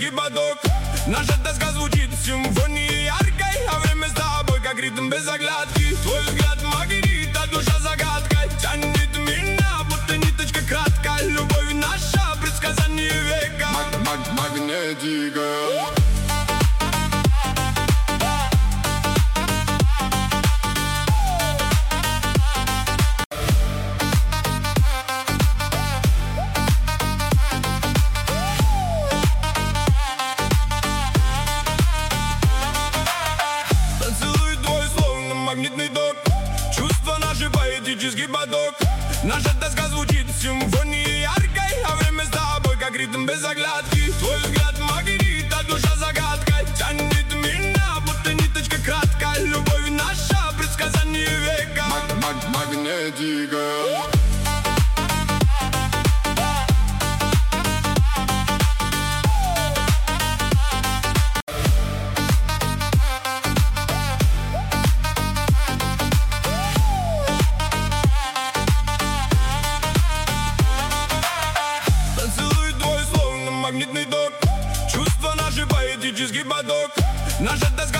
ободок. Наша тоска звучит симфонией яркой, а время с тобой как ритм без оглядки. Твой взгляд Маргарита, душа загадкой, тянет меня, будто ниточка краткая. Любовь наша, предсказание века. Магнетика. Магнитный ток, чувства наши поэтический поток. Наша тоска звучит симфонией яркой, а время с тобой как ритм без оглядки. Твой взгляд Маргарита, душа загадкой, тянет меня, будто ниточка краткая. Любовь наша, предсказание века. Магнетика. Магнитный ток, чувства наши поэтический поток. Наша тоска